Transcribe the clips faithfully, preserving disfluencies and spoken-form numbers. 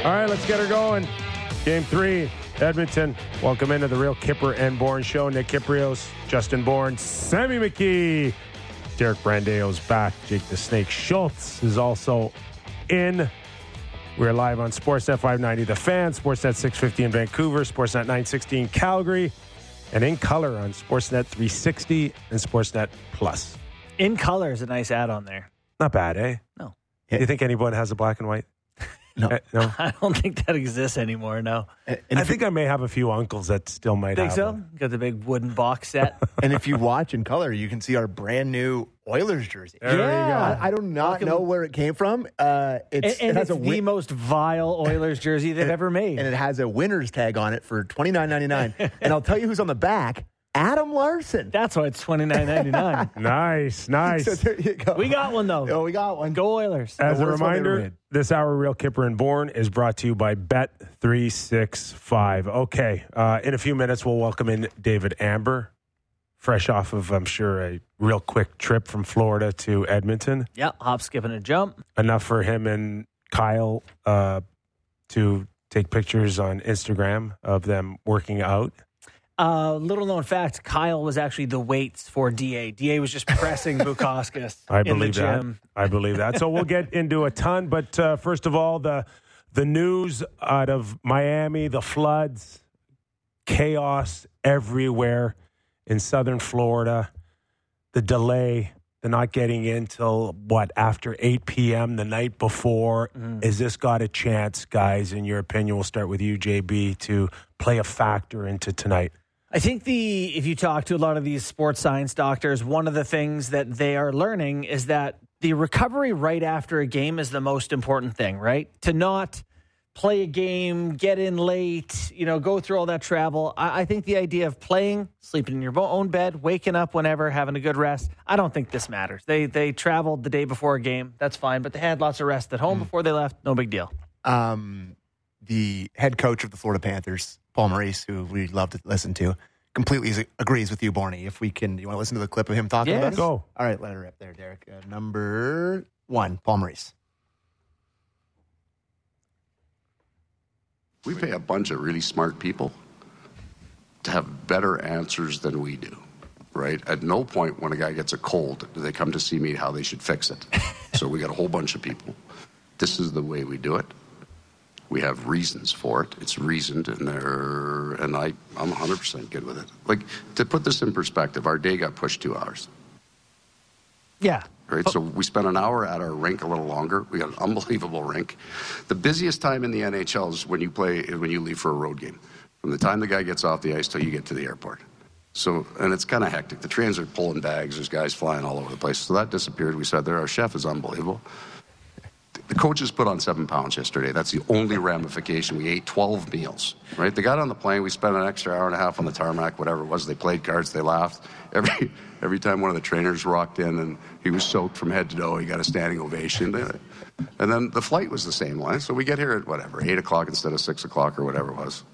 All right, let's get her going. Game three, Edmonton. Welcome into the Real Kipper and Bourne Show. Nick Kiprios, Justin Bourne, Sammy McKee. Derek Brandeo's back. Jake the Snake Schultz is also in. We're live on Sportsnet five ninety The Fan, Sportsnet six fifty in Vancouver, Sportsnet nine sixty in Calgary, and in color on Sportsnet three sixty and Sportsnet Plus. In color is a nice add-on there. Not bad, eh? No. Do you think anyone has a black and white? No. Uh, no. I don't think that exists anymore, no. And I if think you, I may have a few uncles that still might Think have so? one. Got the big wooden box set. and if you watch in color, you can see our brand new Oilers jersey. There Yeah. you go. I, I do not Welcome. know where it came from. Uh, it's, and and it has it's a the win- most vile Oilers jersey they've ever made. and it has a winner's tag on it for twenty-nine ninety-nine. And I'll tell you who's on the back: Adam Larson. That's why it's twenty-nine ninety-nine. Nice, nice. So there you go. We got one, though. Oh, we got one. Go Oilers. As The a worst one they ever reminder, made. this hour, Real Kipper and Bourne is brought to you by Bet three sixty-five. Okay, uh, in a few minutes, we'll welcome in David Amber, fresh off of, I'm sure, a real quick trip from Florida to Edmonton. Yeah, hop, skip, and a jump. Enough for him and Kyle uh, to take pictures on Instagram of them working out. Uh, little known fact, Kyle was actually the weights for D A. D A was just pressing Bukauskas I in the believe that. gym. I believe that. So we'll get into a ton. But uh, first of all, the the news out of Miami, the floods, chaos everywhere in southern Florida, the delay, the not getting in till, what, after eight p.m. the night before. Mm. Is this got a chance, guys, in your opinion? We'll start with you, J B, to play a factor into tonight. I think the if you talk to a lot of these sports science doctors, one of the things that they are learning is that the recovery right after a game is the most important thing, right? To not play a game, get in late, you know, go through all that travel. I, I think the idea of playing, sleeping in your own bed, waking up whenever, having a good rest, I don't think this matters. They they traveled the day before a game, that's fine, but they had lots of rest at home mm. before they left, no big deal. Um, the head coach of the Florida Panthers, Paul Maurice, who we love to listen to, completely agrees with you, Borny. If we can, you want to listen to the clip of him talking yes. about it? Go. All right, let her up there, Derek. Uh, number one, Paul Maurice. We pay a bunch of really smart people to have better answers than we do, right? At no point when a guy gets a cold do they come to see me how they should fix it. So we got a whole bunch of people. This is the way we do it. We have reasons for it. It's reasoned, and they're, and I, I'm one hundred percent good with it. Like, to put this in perspective, our day got pushed two hours. Yeah. Right, so we spent an hour at our rink, a little longer. We got an unbelievable rink. The busiest time in the N H L is when you play, when you leave for a road game. From the time the guy gets off the ice till you get to the airport. So, and it's kind of hectic. The trains are pulling bags. There's guys flying all over the place. So that disappeared. We said there, our chef is unbelievable. The coaches put on seven pounds yesterday. That's the only ramification. We ate twelve meals, right? They got on the plane. We spent an extra hour and a half on the tarmac, whatever it was. They played cards. They laughed. Every every time one of the trainers rocked in and he was soaked from head to toe, he got a standing ovation. And then the flight was the same line. So we get here at whatever, eight o'clock instead of six o'clock or whatever it was.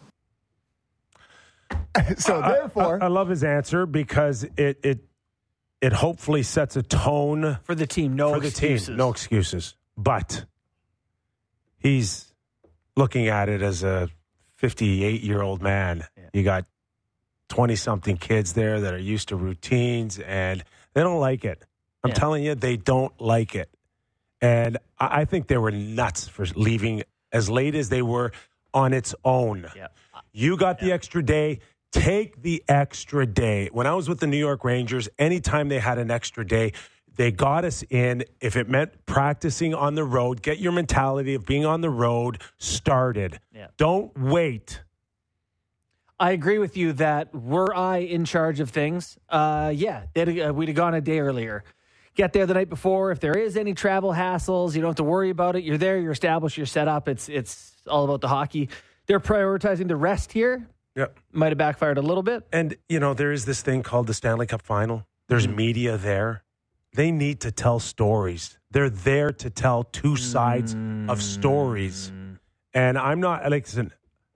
So therefore, I, I, I love his answer because it it it hopefully sets a tone For the team, no for the excuses. team. No excuses. But he's looking at it as a fifty-eight-year-old man. Yeah. You got twenty-something kids there that are used to routines, and they don't like it. I'm Yeah. telling you, they don't like it. And I, I think they were nuts for leaving as late as they were on its own. Yeah. You got the extra day. Take the extra day. When I was with the New York Rangers, anytime they had an extra day, they got us in. If it meant practicing on the road, get your mentality of being on the road started. Yeah. Don't wait. I agree with you that were I in charge of things, uh, yeah, they'd, uh, we'd have gone a day earlier. Get there the night before. If there is any travel hassles, you don't have to worry about it. You're there, you're established, you're set up. It's it's all about the hockey. They're prioritizing the rest here. Yep. Might have backfired a little bit. And, you know, there is this thing called the Stanley Cup Final. There's mm. media there. They need to tell stories. They're there to tell two sides mm. of stories. And I'm not, like, listen,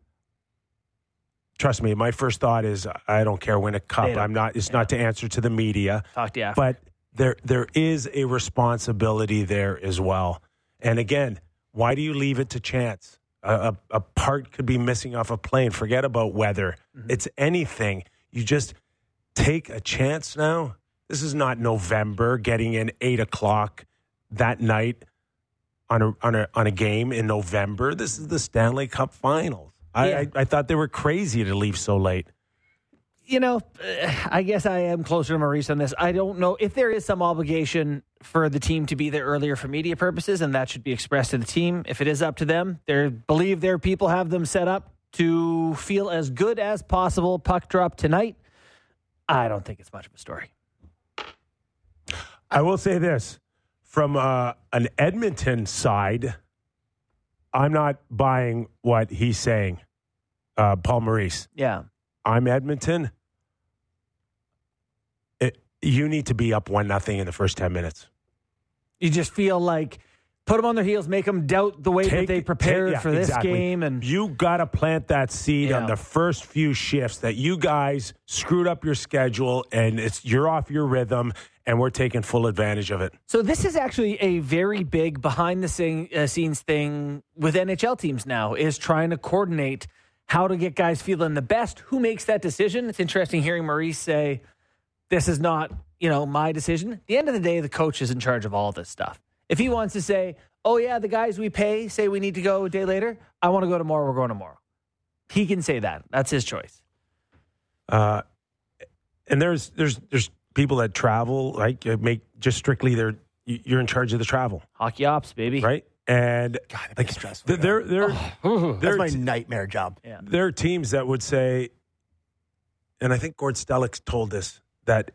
trust me, my first thought is I don't care win a cup. I'm not, it's yeah. not to answer to the media. Talk to you after. But there, there is a responsibility there as well. And again, why do you leave it to chance? A, a, a part could be missing off a plane. Forget about weather. Mm-hmm. It's anything. You just take a chance now. This is not November, getting in eight o'clock that night on a on a on a game in November. This is the Stanley Cup Finals. I, Yeah. I, I thought they were crazy to leave so late. You know, I guess I am closer to Maurice on this. I don't know if there is some obligation for the team to be there earlier for media purposes, and that should be expressed to the team. If it is up to them, they believe their people have them set up to feel as good as possible. Puck drop tonight. I don't think it's much of a story. I will say this. From uh, an Edmonton side, I'm not buying what he's saying, uh, Paul Maurice. Yeah. I'm Edmonton. It, you need to be up one nothing in the first ten minutes. You just feel like put them on their heels, make them doubt the way Take- that they prepared take- yeah, for this exactly. game. And You got to plant that seed Yeah. on the first few shifts that you guys screwed up your schedule and it's you're off your rhythm and we're taking full advantage of it. so this is actually a very big behind the scene, uh, scenes thing with N H L teams now, is trying to coordinate how to get guys feeling the best. Who makes that decision? It's interesting hearing Maurice say, this is not, you know, my decision. At the end of the day, the coach is in charge of all this stuff. If he wants to say, oh, yeah, the guys we pay say we need to go a day later, I want to go tomorrow, we're going tomorrow. He can say that. That's his choice. Uh, and there's there's there's people that travel, like you make just strictly their you're in charge of the travel, Hockey ops, baby. right? And God, it'd like be stressful. they're they're Oh, That's they're my t- nightmare job. yeah. there are teams that would say, and I think Gord Stellick told us that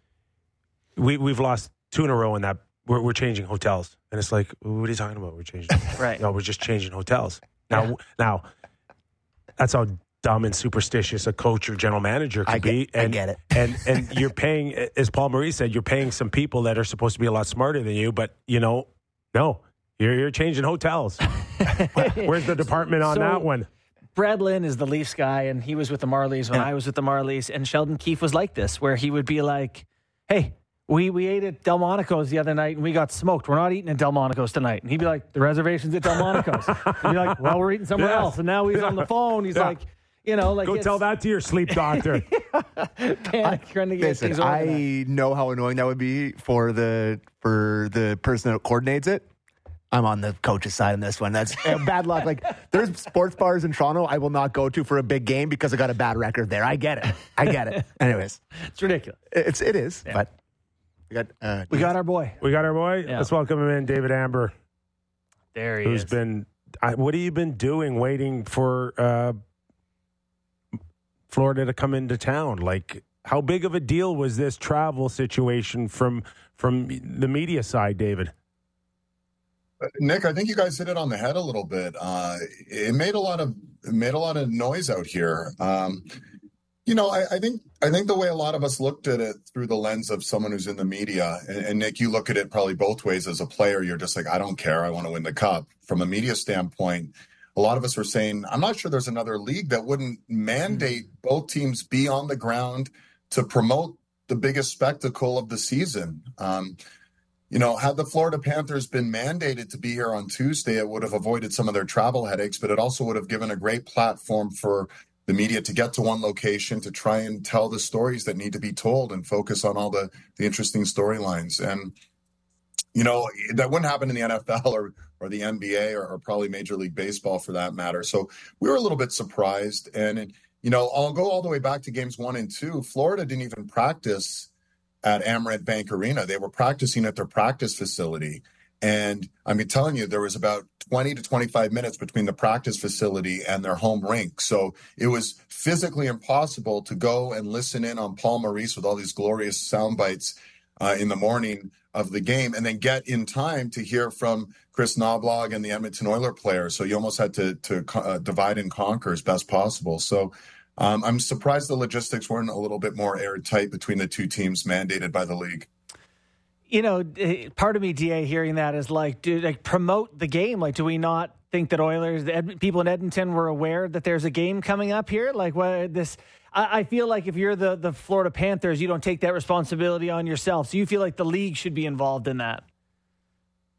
we we've lost two in a row in that we're, we're changing hotels, and it's like, what are you talking about? We're changing, Right. No, we're just changing hotels now. Yeah. Now, that's how dumb and superstitious a coach or general manager can I get- be. I And, get it. and and you're paying, as Paul Maurice said, you're paying some people that are supposed to be a lot smarter than you, but you know, no, you're you're changing hotels. Where's the department on So- that one? Brad Lynn is the Leafs guy, and he was with the Marlies when Yeah. I was with the Marlies. And Sheldon Keefe was like this, where he would be like, hey, we, we ate at Delmonico's the other night, and we got smoked. We're not eating at Delmonico's tonight. And he'd be like, the reservation's at Delmonico's. He'd be like, well, we're eating somewhere Yeah. else. And now he's on the phone. He's Yeah. like, you know, like Go it's tell that to your sleep doctor. panic trying to get Listen, things organized. I know how annoying that would be for the for the person that coordinates it. I'm on the coach's side on this one. That's uh, bad luck. Like, there's sports bars in Toronto I will not go to for a big game because I got a bad record there. I get it. I get it. Anyways, It's ridiculous. it's it is. But we got uh, We got our boy. We got our boy. Yeah. Let's welcome him in, David Amber, There he who's is. been. I, what have you been doing, waiting for uh, Florida to come into town? Like, how big of a deal was this travel situation from from the media side, David? Nick, I think you guys hit it on the head a little bit. Uh, it made a lot of it made a lot of noise out here. Um, you know, I, I think I think the way a lot of us looked at it through the lens of someone who's in the media, and, and Nick, you look at it probably both ways. As a player, you're just like, I don't care, I want to win the cup. From a media standpoint, a lot of us were saying, I'm not sure there's another league that wouldn't mandate both teams be on the ground to promote the biggest spectacle of the season. Um, You know, had the Florida Panthers been mandated to be here on Tuesday, it would have avoided some of their travel headaches, but it also would have given a great platform for the media to get to one location to try and tell the stories that need to be told and focus on all the, the interesting storylines. And, you know, that wouldn't happen in the N F L or, or the N B A or, or probably Major League Baseball for that matter. So we were a little bit surprised. And, it, you know, I'll go all the way back to games one and two. Florida didn't even practice at Amerant Bank Arena. They were practicing at their practice facility. And I'm telling you, there was about twenty to twenty-five minutes between the practice facility and their home rink. So it was physically impossible to go and listen in on Paul Maurice with all these glorious sound bites uh, in the morning of the game and then get in time to hear from Chris Knoblauch and the Edmonton Oilers players. So you almost had to, to uh, divide and conquer as best possible. So Um, I'm surprised the logistics weren't a little bit more airtight between the two teams mandated by the league. You know, eh, part of me, D A, hearing that is like, do like promote the game. Like, do we not think that Oilers, the Ed, people in Edmonton, were aware that there's a game coming up here? Like, what this? I, I feel like if you're the the Florida Panthers, you don't take that responsibility on yourself. So you feel like the league should be involved in that.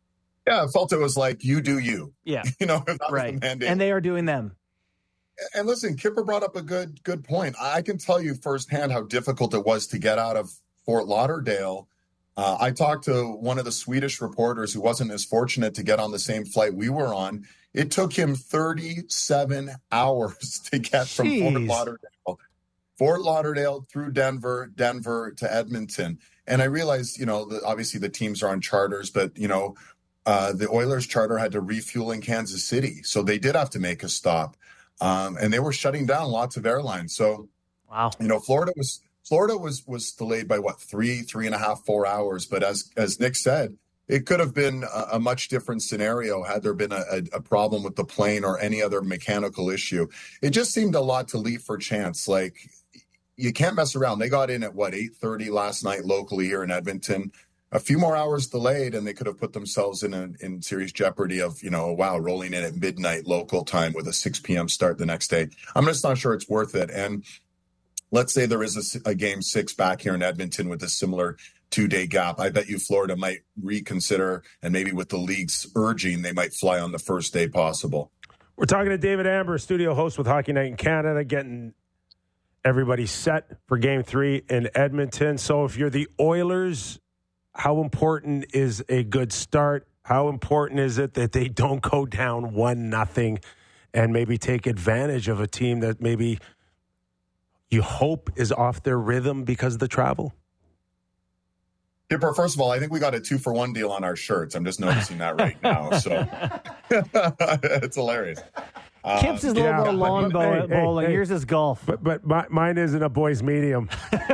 Yeah, I felt it was like, you do you. Yeah. You know, that was Right. the mandate. And they are doing them. And listen, Kipper brought up a good good point. I can tell you firsthand how difficult it was to get out of Fort Lauderdale. Uh, I talked to one of the Swedish reporters who wasn't as fortunate to get on the same flight we were on. It took him thirty-seven hours to get from Jeez. Fort Lauderdale, Fort Lauderdale through Denver, Denver to Edmonton. And I realized, you know, the, obviously the teams are on charters, but, you know, uh, the Oilers charter had to refuel in Kansas City. So they did have to make a stop. Um, and they were shutting down lots of airlines. So, Wow. you know, Florida was Florida was was delayed by what three, three and a half, four hours. But as as Nick said, it could have been a, a much different scenario had there been a, a, a problem with the plane or any other mechanical issue. It just seemed a lot to leave for chance. Like, you can't mess around. They got in at what eight thirty last night locally here in Edmonton. A few more hours delayed, and they could have put themselves in a, in serious jeopardy of, you know, wow, rolling in at midnight local time with a six p.m. start the next day. I'm just not sure it's worth it. And let's say there is a, a game six back here in Edmonton with a similar two-day gap. I bet you Florida might reconsider, and maybe with the league's urging, they might fly on the first day possible. We're talking to David Amber, studio host with Hockey Night in Canada, getting everybody set for game three in Edmonton. So if you're the Oilers, how important is a good start? How important is it that they don't go down one nothing and maybe take advantage of a team that maybe you hope is off their rhythm because of the travel? Kipper, first of all, I think we got a two for one deal on our shirts. I'm just noticing that right now. So it's hilarious. Uh, Kip's is a yeah, little bit of lawn but- bow- hey, hey, bowling. hey. Yours is golf. But but my, mine isn't a boys' medium.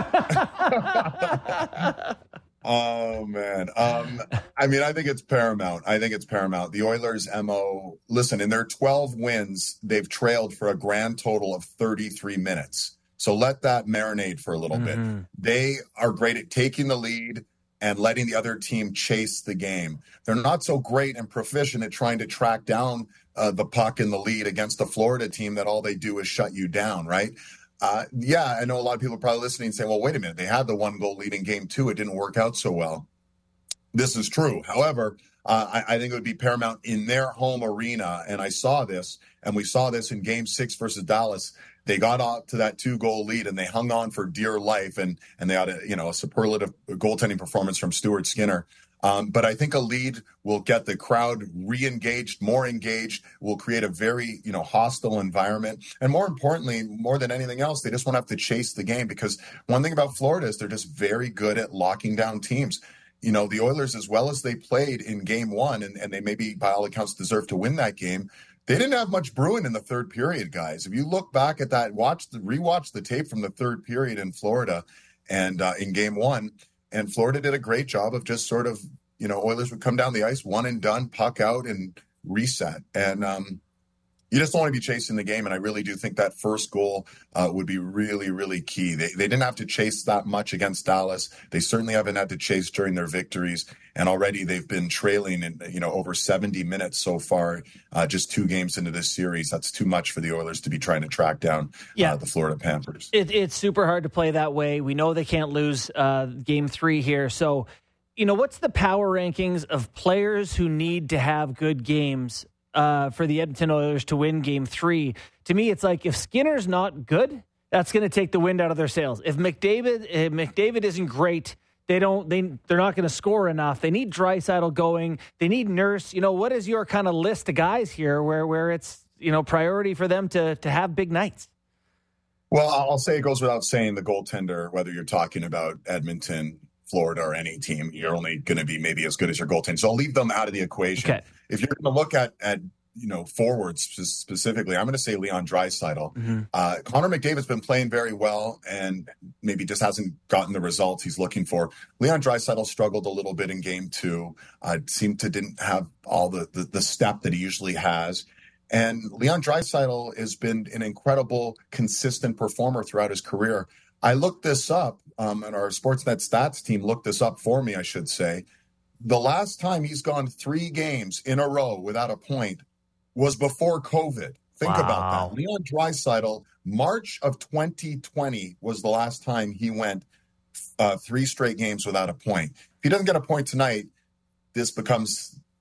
Oh, man. Um, I mean, I think it's paramount. I think it's paramount. The Oilers' M O, listen, in their twelve wins, they've trailed for a grand total of thirty-three minutes. So let that marinate for a little Mm-hmm. bit. They are great at taking the lead and letting the other team chase the game. They're not so great and proficient at trying to track down uh, the puck in the lead against the Florida team that all they do is shut you down, right? Uh, yeah, I know a lot of people are probably listening and saying, well, wait a minute, they had the one goal lead in game two. It didn't work out so well. This is true. However, uh, I, I think it would be paramount in their home arena. And I saw this, and we saw this in game six versus Dallas. They got out to that two goal lead and they hung on for dear life. And, and they had a, you know, a superlative goaltending performance from Stuart Skinner. Um, but I think a lead will get the crowd re-engaged, more engaged, will create a very, you know, hostile environment. And more importantly, more than anything else, they just won't have to chase the game, because one thing about Florida is they're just very good at locking down teams. You know, the Oilers, as well as they played in game one, and, and they maybe by all accounts deserve to win that game, they didn't have much brewing in the third period, guys. If you look back at that, watch the rewatch the tape from the third period in Florida and uh, in game one, and Florida did a great job of just sort of, you know, Oilers would come down the ice, one and done, puck out, and reset. And um, you just don't want to be chasing the game. And I really do think that first goal uh, would be really, really key. They, they didn't have to chase that much against Dallas. They certainly haven't had to chase during their victories. And already they've been trailing in, you know, over seventy minutes so far, uh, just two games into this series. That's too much for the Oilers to be trying to track down Yeah. uh, the Florida Panthers. It, it's super hard to play that way. We know they can't lose uh, game three here. So, you know, what's the power rankings of players who need to have good games uh, for the Edmonton Oilers to win game three? To me, it's like if Skinner's not good, that's going to take the wind out of their sails. If McDavid if McDavid isn't great, they don't they they're not going to score enough. They need Draisaitl going. They need Nurse. You know, what is your kind of list of guys here where where it's, you know, priority for them to to have big nights? Well, I'll say it goes without saying, the goaltender, whether you're talking about Edmonton, Florida, or any team, you're only going to be maybe as good as your goaltender. So I'll leave them out of the equation. Okay. If you're going to look at, at, you know, forwards specifically, I'm going to say Leon Draisaitl. Mm-hmm. Uh, Connor McDavid's been playing very well and maybe just hasn't gotten the results he's looking for. Leon Draisaitl struggled a little bit in game two. Uh, seemed to didn't have all the, the, the step that he usually has. And Leon Draisaitl has been an incredible, consistent performer throughout his career. I looked this up, um, and our Sportsnet stats team looked this up for me, I should say. The last time he's gone three games in a row without a point was before COVID. Think Wow. about that. Leon Draisaitl, March of twenty twenty was the last time he went uh, three straight games without a point. If he doesn't get a point tonight, this becomes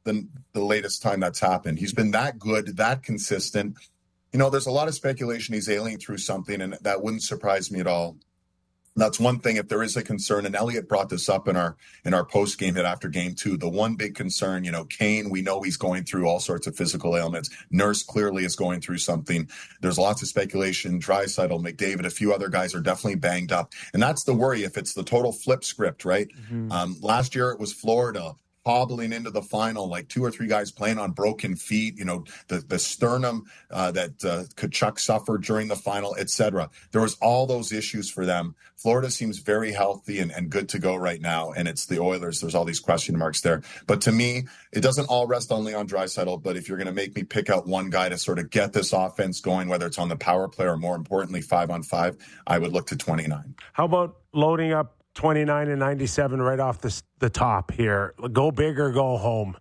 the, the latest time that's happened. He's been that good, that consistent. You know, there's a lot of speculation he's ailing through something, and that wouldn't surprise me at all. That's one thing, if there is a concern, and Elliot brought this up in our in our post-game hit after game two, the one big concern, you know, Kane, we know he's going through all sorts of physical ailments. Nurse clearly is going through something. There's lots of speculation. Draisaitl, McDavid, a few other guys are definitely banged up. And that's the worry if it's the total flip script, right? Mm-hmm. Um, last year it was Florida hobbling into the final, like two or three guys playing on broken feet, you know, the, the sternum uh, that uh, Tkachuk suffered during the final, et cetera. There was all those issues for them. Florida seems very healthy and, and good to go right now, and it's the Oilers. There's all these question marks there. But to me, it doesn't all rest only on Draisaitl, but if you're going to make me pick out one guy to sort of get this offense going, whether it's on the power play or more importantly, five on five, I would look to twenty-nine. How about loading up twenty-nine and ninety-seven right off the, the top here? Go big or go home?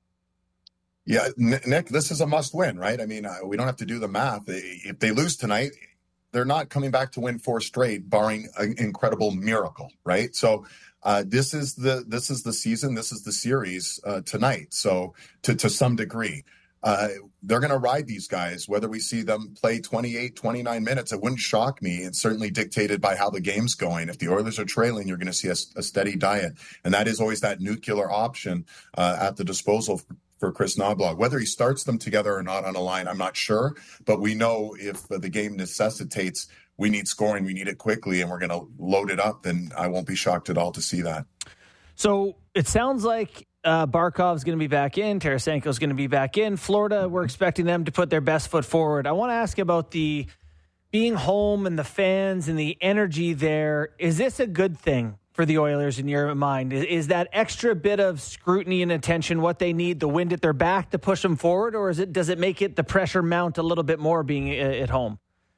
Yeah, Nick, this is a must win, right? I mean, uh, we don't have to do the math. If they lose tonight, they're not coming back to win four straight, barring an incredible miracle, right? So uh, this is the this is the season. This is the series uh, tonight. So to to some degree. Uh, they're going to ride these guys, whether we see them play twenty-eight, twenty-nine minutes. It wouldn't shock me. It's certainly dictated by how the game's going. If the Oilers are trailing, you're going to see a, a steady diet. And that is always that nuclear option uh, at the disposal for, for Chris Knoblauch. Whether he starts them together or not on a line, I'm not sure. But we know if uh, the game necessitates, we need scoring, we need it quickly, and we're going to load it up, then I won't be shocked at all to see that. So it sounds like Uh, Barkov's going to be back in. Tarasenko's going to be back in. Florida, we're expecting them to put their best foot forward. I want to ask about the being home and the fans and the energy there. Is this a good thing for the Oilers in your mind? Is, is that extra bit of scrutiny and attention what they need, the wind at their back to push them forward, or is it does it make it the pressure mount a little bit more being at home?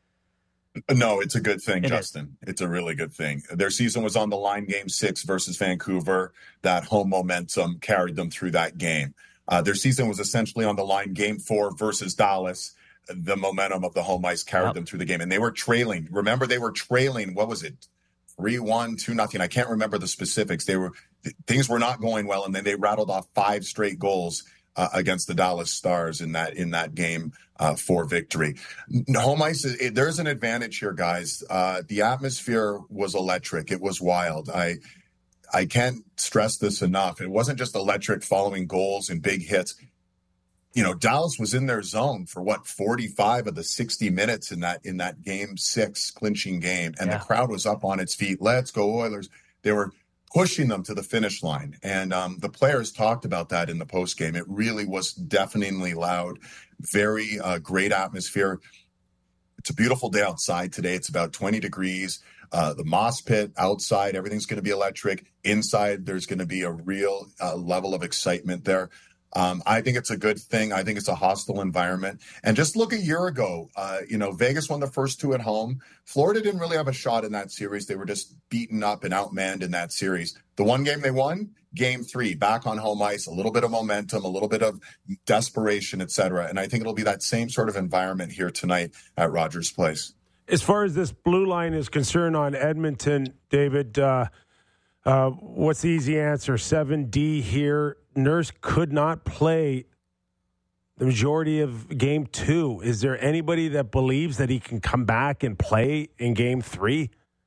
No, it's a good thing, it Justin. Is. It's a really good thing. Their season was on the line game six versus Vancouver. That home momentum carried them through that game. Uh, their season was essentially on the line game four versus Dallas. The momentum of the home ice carried yep. them through the game. And they were trailing. Remember, they were trailing, what was it? three one, two nothing. I can't remember the specifics. They were Things were not going well, and then they rattled off five straight goals Uh, against the Dallas Stars in that in that game uh, for victory. Home ice, it, there's an advantage here, guys. Uh, the atmosphere was electric. It was wild. I I can't stress this enough. It wasn't just electric following goals and big hits. You know, Dallas was in their zone for what forty-five of the sixty minutes in that in that game six clinching game, and yeah. the crowd was up on its feet. Let's go Oilers! They were pushing them to the finish line. And um, the players talked about that in the postgame. It really was deafeningly loud, very uh, great atmosphere. It's a beautiful day outside today. It's about twenty degrees. Uh, the moss pit outside, everything's going to be electric. Inside, there's going to be a real uh, level of excitement there. Um, I think it's a good thing. I think it's a hostile environment. And just look a year ago, uh, you know, Vegas won the first two at home. Florida didn't really have a shot in that series. They were just beaten up and outmanned in that series. The one game they won, game three, back on home ice, a little bit of momentum, a little bit of desperation, et cetera. And I think it'll be that same sort of environment here tonight at Rogers Place. As far as this blue line is concerned on Edmonton, David, uh, uh, what's the easy answer? seven D here. Nurse could not play the majority of game two. Is there anybody that believes that he can come back and play in game three?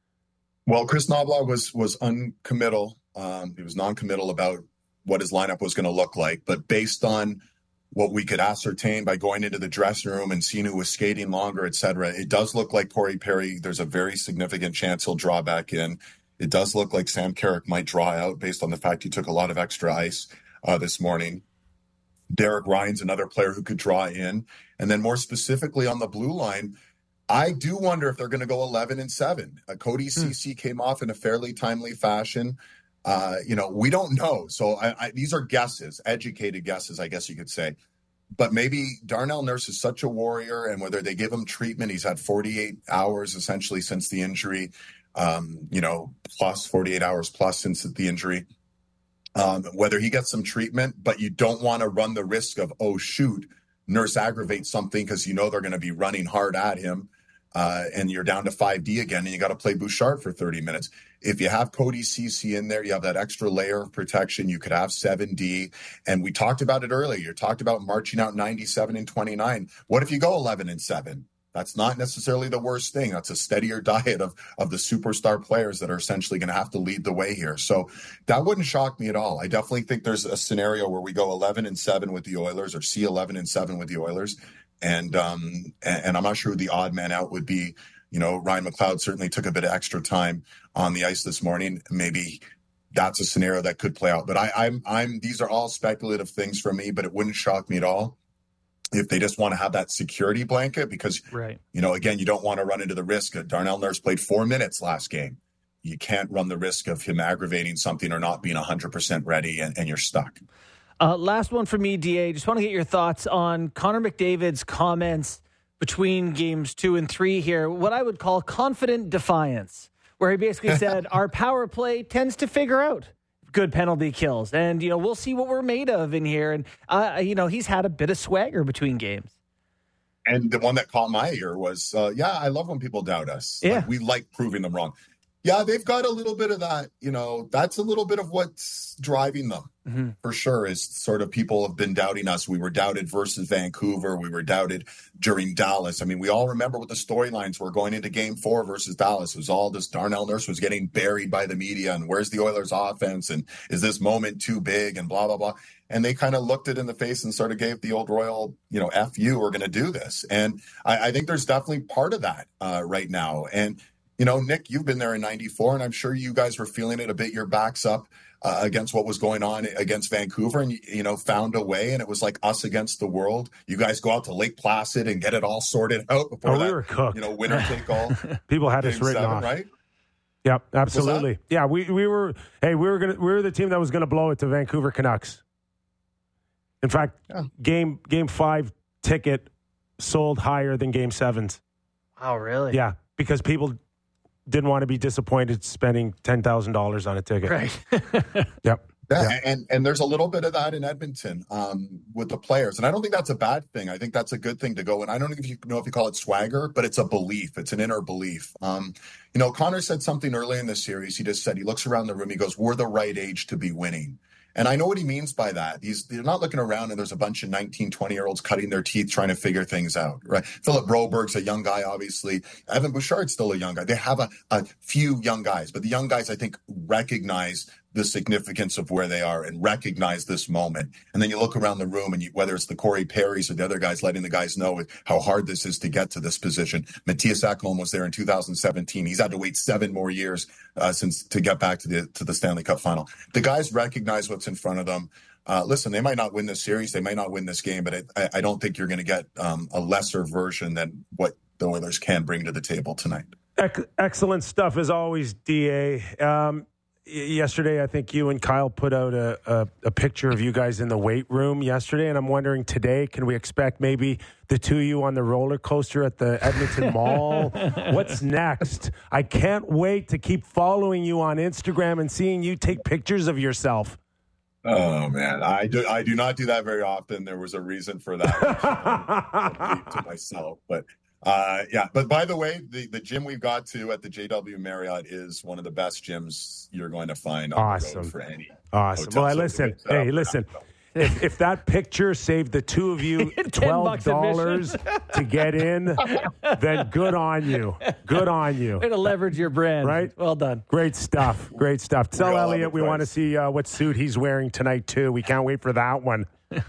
Well, Chris Knoblauch was was uncommittal. Um, he was non-committal about what his lineup was going to look like. But based on what we could ascertain by going into the dressing room and seeing who was skating longer, et cetera, it does look like Corey Perry, there's a very significant chance he'll draw back in. It does look like Sam Carrick might draw out based on the fact he took a lot of extra ice Uh, this morning. Derek Ryan's another player who could draw in. And then more specifically on the blue line, I do wonder if they're going to go eleven and seven. Uh, Cody hmm. Ceci came off in a fairly timely fashion. Uh, you know, we don't know. So I, I, these are guesses, educated guesses, I guess you could say. But maybe Darnell Nurse is such a warrior, and whether they give him treatment, he's had forty-eight hours essentially since the injury, um, you know, plus forty-eight hours plus since the injury. Um, whether he gets some treatment, but you don't want to run the risk of, oh, shoot, Nurse aggravates something because you know they're going to be running hard at him. uh, and you're down to five D again, and you got to play Bouchard for thirty minutes. If you have Cody Ceci in there, you have that extra layer of protection. You could have seven D. And we talked about it earlier. You talked about marching out ninety-seven and twenty-nine. What if you go eleven and seven? That's not necessarily the worst thing. That's a steadier diet of, of the superstar players that are essentially going to have to lead the way here. So that wouldn't shock me at all. I definitely think there's a scenario where we go eleven and seven with the Oilers, or see eleven and seven with the Oilers. And, um, and, and I'm not sure who the odd man out would be. You know, Ryan McLeod certainly took a bit of extra time on the ice this morning. Maybe that's a scenario that could play out. But I, I'm, I'm, these are all speculative things from me, but it wouldn't shock me at all if they just want to have that security blanket, because, right. you know, again, you don't want to run into the risk. Darnell Nurse played four minutes last game. You can't run the risk of him aggravating something or not being one hundred percent ready, and, and you're stuck. Uh, last one for me, D A. Just want to get your thoughts on Connor McDavid's comments between games two and three here, what I would call confident defiance, where he basically said our power play tends to figure out good penalty kills. And, you know, we'll see what we're made of in here. And, uh, you know, he's had a bit of swagger between games. And the one that caught my ear was, uh, yeah, I love when people doubt us. Yeah. Like, we like proving them wrong. Yeah, they've got a little bit of that, you know, that's a little bit of what's driving them, mm-hmm. for sure, is sort of people have been doubting us. We were doubted versus Vancouver. We were doubted during Dallas. I mean, we all remember what the storylines were going into game four versus Dallas. It was all this Darnell Nurse was getting buried by the media, and where's the Oilers offense, and is this moment too big, and blah, blah, blah. And they kind of looked it in the face and sort of gave the old royal, you know, F you, we're going to do this. And I, I think there's definitely part of that uh, right now. And you know, Nick, you've been there in ninety-four, and I'm sure you guys were feeling it a bit. Your backs up uh, against what was going on against Vancouver, and, you know, found a way, and it was like us against the world. You guys go out to Lake Placid and get it all sorted out before oh, that, we were cooked. You know, winner take all. People had us written seven, off. Right? Yep, absolutely. Yeah, we, we were, hey, we were going to, we were the team that was going to blow it to Vancouver Canucks. In fact, yeah. game, game five ticket sold higher than game seven's. Oh, really? Yeah, because people didn't want to be disappointed spending ten thousand dollars on a ticket. Right. Yep. Yeah, yep. And, and there's a little bit of that in Edmonton um, with the players. And I don't think that's a bad thing. I think that's a good thing to go. And I don't know if you know if you call it swagger, but it's a belief. It's an inner belief. Um, you know, Connor said something early in the series. He just said, he looks around the room. He goes, we're the right age to be winning. And I know what he means by that. He's they're not looking around and there's a bunch of nineteen, twenty-year-olds cutting their teeth trying to figure things out, right? Philip Broberg's a young guy, obviously. Evan Bouchard's still a young guy. They have a, a few young guys, but the young guys, I think, recognize the significance of where they are and recognize this moment. And then you look around the room, and you, whether it's the Corey Perrys or the other guys, letting the guys know how hard this is to get to this position. Matthias Ekholm was there in two thousand seventeen. He's had to wait seven more years uh, since to get back to the to the Stanley Cup final. The guys recognize what's in front of them. Uh, listen, they might not win this series, they might not win this game, but I, I don't think you're going to get um, a lesser version than what the Oilers can bring to the table tonight. Excellent stuff as always, D A. Um, Yesterday, I think you and Kyle put out a, a, a picture of you guys in the weight room yesterday, and I'm wondering today, can we expect maybe the two of you on the roller coaster at the Edmonton Mall? What's next? I can't wait to keep following you on Instagram and seeing you take pictures of yourself. Oh man, I do. I do not do that very often. There was a reason for that, which I keep to myself, but. Uh, yeah, but by the way, the, the gym we've got to at the J W Marriott is one of the best gyms you're going to find on awesome. the road for any Awesome. hotel. Well, I So listen. Hey, listen. If, if that picture saved the two of you twelve dollars to get in, then good on you. Good on you. Way to leverage your brand. Right? Well done. Great stuff. Great stuff. Tell We all Elliot have a we price. want to see uh, what suit he's wearing tonight, too. We can't wait for that one.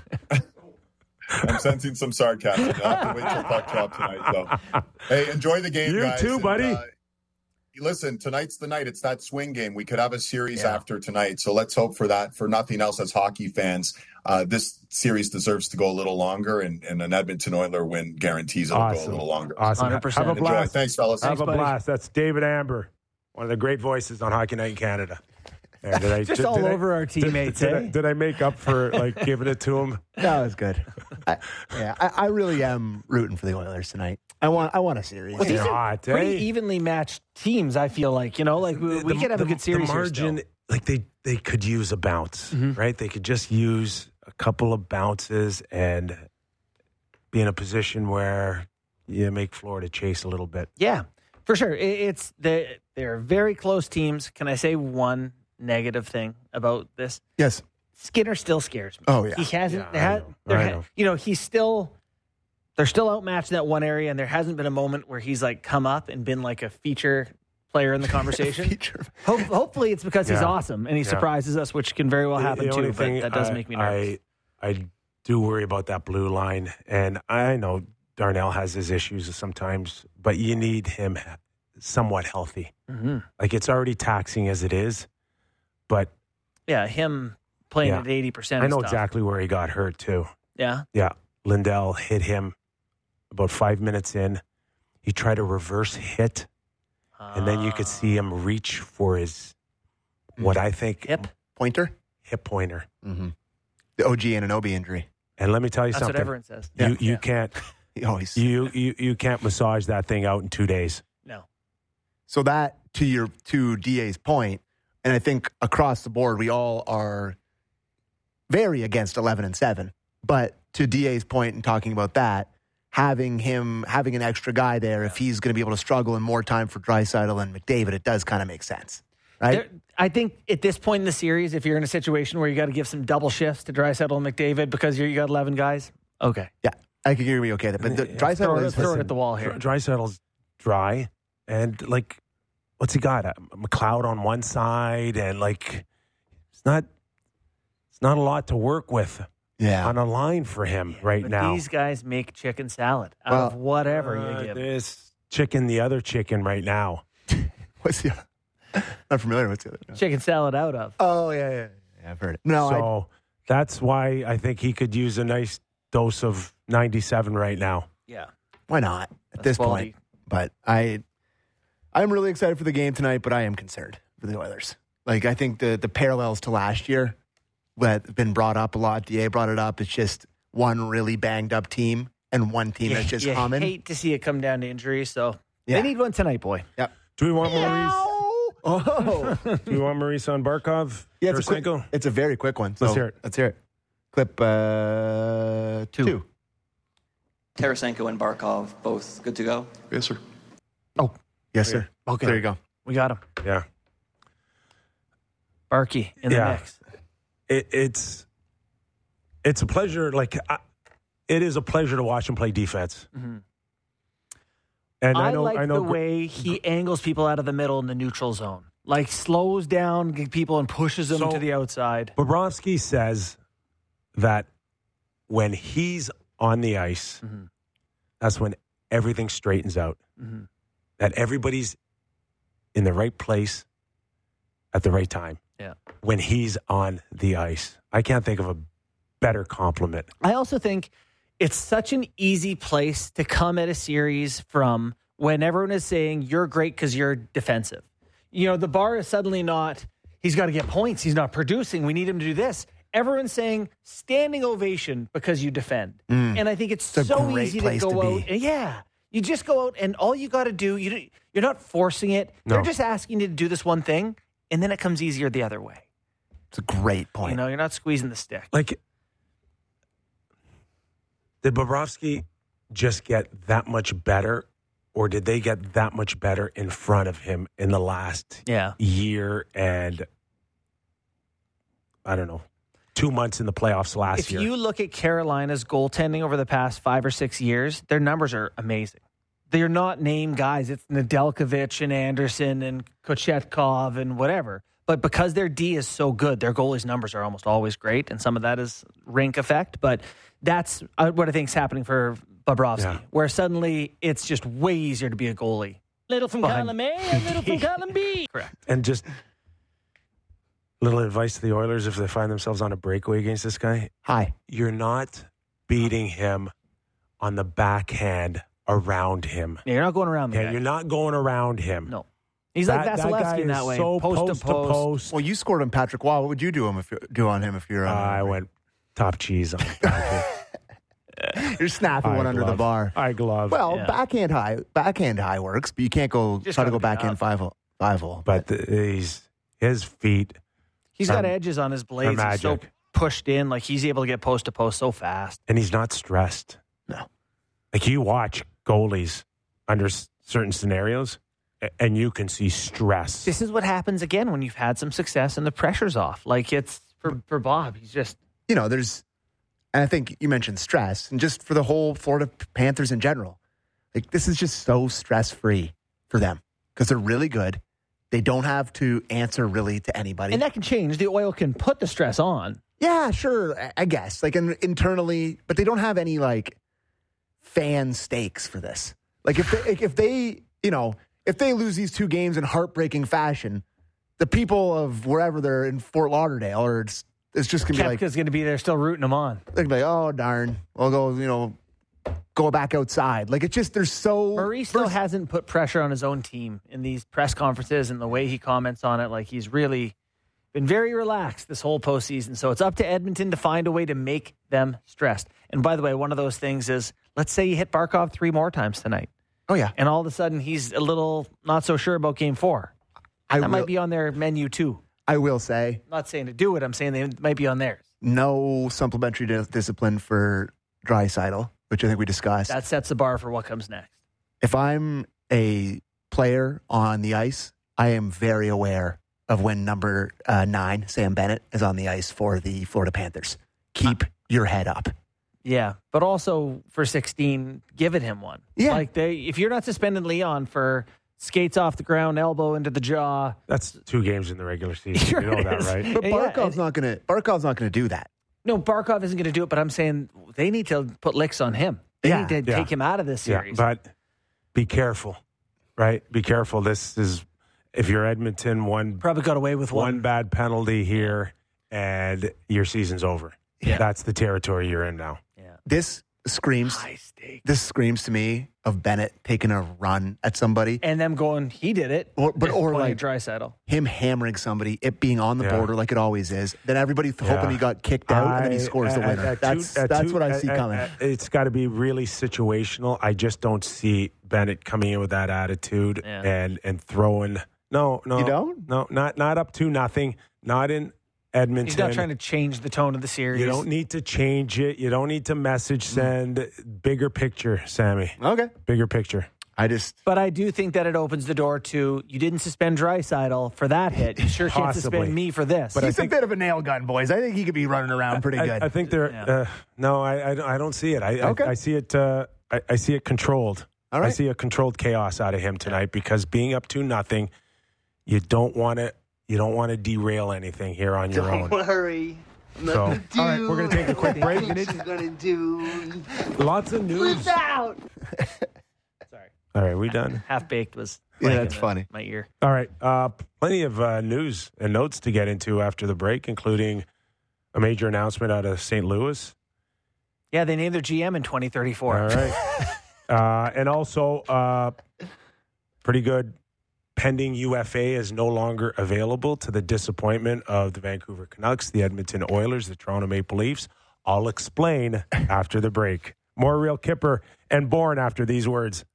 I'm sensing some sarcasm. I'll have to wait till puck drop tonight. So, hey, enjoy the game, You guys. too, And, buddy. uh, listen, tonight's the night. It's that swing game. We could have a series Yeah. after tonight, so let's hope for that. For nothing else, as hockey fans, uh, this series deserves to go a little longer, and, and an Edmonton Oiler win guarantees it'll Awesome. go a little longer. Awesome. one hundred percent. Have a Enjoy. blast. Thanks, fellas. Have a buddy. blast. That's David Amber, one of the great voices on Hockey Night in Canada. And did I, Just did, all did I- over our teammates, Did, did, eh? I, did I make up for like giving it to him? That was good. I, yeah, I, I really am rooting for the Oilers tonight. I want I want a series. Well, these They're are hot, pretty eh? evenly matched teams, I feel like. You know, like we, we The- could have a the- good series The here margin, still. like they, they could use a bounce, Mm-hmm. right? They could just use a couple of bounces and be in a position where you make Florida chase a little bit. Yeah, for sure. It, it's the they're very close teams. Can I say one negative thing about this? Yes. Skinner still scares me. Oh, yeah. He hasn't. Yeah, there I ha- know. there I ha- know. You know, he's still. They're still outmatched in that one area, and there hasn't been a moment where he's like come up and been like a feature player in the conversation. Feature. Hope, hopefully, it's because he's Yeah. awesome and he Yeah. surprises us, which can very well happen The only too. But thing that does I- make me nervous. I, I do worry about that blue line, and I know Darnell has his issues sometimes, but you need him somewhat healthy. Mhm. Like it's already taxing as it is, but Yeah, him playing Yeah. at eighty percent. I know stuff. exactly where he got hurt too. Yeah, Yeah, Lindell hit him about five minutes in. He tried a reverse hit, and then you could see him reach for his what I think hip. Pointer? hip pointer. Mm-hmm. The O G Anunoby injury. And let me tell you That's what something. everyone says. You Yeah. you Yeah. can't He always. you, you you can't massage that thing out in two days. No. So that to your to D A's point, and I think across the board we all are very against eleven and seven. But to D A's point in talking about that, having him having an extra guy there, if he's going to be able to struggle and more time for Draisaitl and McDavid, it does kind of make sense, right? There, I think at this point in the series, if you're in a situation where you got to give some double shifts to Draisaitl and McDavid because you're, you got eleven guys, okay, yeah, I could hear me okay. But the, Yeah. Draisaitl throw, it- is throw it at the wall here. Draisaitl's dry, and like, what's he got? A McLeod on one side, and like, it's not it's not a lot to work with yeah. on a line for him right But now. these guys make chicken salad out Well, of whatever Uh, you give. this chicken, the other chicken, right now. What's the? Not familiar. What's the other? Chicken salad out of. Oh yeah, yeah, yeah. I've heard it. No, I, so that's why I think he could use a nice dose of ninety-seven right now. Yeah. why not at That's this quality. point? But I, I'm really excited for the game tonight. But I am concerned for the Oilers. Like I think the the parallels to last year that have been brought up a lot. D A brought it up. It's just one really banged up team and one team You, that's just you humming. hate to see it come down to injury, so Yeah. they need one tonight, boy. Yep. Do we want Maurice? Oh, Do we want Maurice on Barkov? yeah. It's a, quick, Tarasenko? it's a very quick one. So Let's hear it. Let's hear it. Clip uh, two. two. Tarasenko and Barkov both good to go. Yes, sir. Oh, Yes, sir. okay. There you go. We got him. Yeah. Barkey in the Yeah. mix. It, it's it's a pleasure. Like I, it is a pleasure to watch him play defense. Mhm. And I, I know, like I know, the way he angles people out of the middle in the neutral zone. Like slows down people and pushes them So- to the outside. Bobrovsky says that when he's on the ice, Mhm. that's when everything straightens out. Mhm. That everybody's in the right place at the right time. Yeah. When he's on the ice, I can't think of a better compliment. I also think it's such an easy place to come at a series from when everyone is saying you're great because you're defensive. You know, the bar is suddenly not, he's got to get points. He's not producing. We need him to do this. Everyone's saying standing ovation because you defend. And I think it's, It's a so great easy to place go to out. be. Yeah. You just go out and all you got to do, you, don't- you're not forcing it. No. They're just asking you to do this one thing. And then it comes easier the other way. It's a great point. You know, you're not squeezing the stick. Like, did Bobrovsky just get that much better, or did they get that much better in front of him in the last Yeah. year and, I don't know, two months in the playoffs last If year? you look at Carolina's goaltending over the past five or six years, their numbers are amazing. They're not name guys. It's Nedeljkovic and Anderson and Kochetkov and whatever. But because their D is so good, their goalies' numbers are almost always great. And some of that is rink effect. But that's uh, what I think is happening for Bobrovsky, Yeah. where suddenly it's just way easier to be a goalie. Little from Behind- column A and little from column B. Correct. And just little advice to the Oilers if they find themselves on a breakaway against this guy. Hi. You're not beating him on the backhand around him. Yeah, you're not going around the Okay, guy. you're not going around him. No. He's like That- that Vasilevsky guy in that is way. So post, post to post. post. Well, you scored on Patrick Waugh. What would you do him if you do on him if you're Uh, on? I went top cheese on that. You're snapping High one under the glove. bar. I glove. Well, Yeah. backhand high, backhand high works, but you can't go Just try to gotta go be backhand up. five hole. Five hole. but the, he's his feet. He's got Um, edges on his blades. they're He's so magic. pushed in. Like he's able to get post to post so fast. And he's not stressed. No. Like you watch goalies under s- certain scenarios, a- and you can see stress. This is what happens again when you've had some success and the pressure's off. Like it's for, for Bob, he's just. You know, there's, and I think you mentioned stress, and just for the whole Florida Panthers in general, like this is just so stress free for them because they're really good. They don't have to answer really to anybody. And that can change. The Oil can put the stress on. Yeah, sure, I- I guess. Like in, internally, but they don't have any like fan stakes for this. Like if they, if they, you know, if they lose these two games in heartbreaking fashion, the people of wherever they're in Fort Lauderdale, or it's, it's just gonna be like, Kepka's going to be there still rooting him on. they're gonna be like, oh darn, we'll go, you know, go back outside. Like it's just there's so Murray still first- hasn't put pressure on his own team in these press conferences and the way he comments on it. Like he's really been very relaxed this whole postseason. So it's up to Edmonton to find a way to make them stressed. And by the way, one of those things is, let's say you hit Barkov three more times tonight. Oh yeah, And all of a sudden he's a little not so sure about game four. I That will, might be on their menu too. I will say I'm not saying to do it. I'm saying they might be on theirs. no supplementary dis- discipline for Draisaitl, which I think we discussed. That sets the bar for what comes next. If I'm a player on the ice, I am very aware of when number uh, nine, Sam Bennett, is on the ice for the Florida Panthers. Keep your head up. Yeah, but also for sixteen, give it him one. Yeah. Like they, if you're not suspending Leon for skates off the ground, elbow into the jaw, That's two games in the regular season. Sure you know it that, is. right? But Yeah, Barkov's and- not gonna. Barkov's not gonna do that. no, Barkov isn't going to do it. But I'm saying they need to put licks on him. They Yeah, need to yeah. take him out of this Yeah, series. but be careful, right? Be careful. This is if you're Edmonton, one Probably got away with one one. bad penalty here, and your season's over. Yeah. That's the territory you're in now. Yeah. This screams. High stake. This screams to me of Bennett taking a run at somebody, And them going, he did it. or but or like Draisaitl. him hammering somebody, it being on the Yeah. border like it always is. Then everybody th- Yeah. hoping he got kicked out, and then he I- scores the at- winner. at that's two- at that's two- what I at- see at- coming. at- It's got to be really situational. I just don't see Bennett coming in with that attitude Yeah. and and throwing. No, no, You don't? No, not not up to nothing. Not in Edmonton. He's not trying to change the tone of the series. You don't need to change it. You don't need to message send. Bigger picture, Sammy. Okay, Bigger picture. I just But I do think that it opens the door to, you didn't suspend Draisaitl for that hit. You sure can't Possibly. suspend me for this. But I he's think- a bit of a nail gun, boys. I think he could be running around pretty I, good. I think they're. Yeah. Uh, no, I, I I don't see it. I Okay. I, I see it. Uh, I, I see it controlled. All right. I see a controlled chaos out of him tonight because being up to nothing, you don't want to. You don't want to derail anything here on your own. worry. I'm not So, gonna do all right, we're going to take a quick break. what she's gonna do. Lots of news. Out. Sorry. All right, we done. Half baked was Yeah, playing that's in funny. My ear. All right, uh, plenty of uh, news and notes to get into after the break, including a major announcement out of Saint Louis. Yeah, they named their G M in twenty thirty-four. All right, uh, and also uh, pretty good. Pending U F A is no longer available to the disappointment of the Vancouver Canucks, the Edmonton Oilers, the Toronto Maple Leafs. I'll explain after the break. More Real Kipper and Bourne after these words.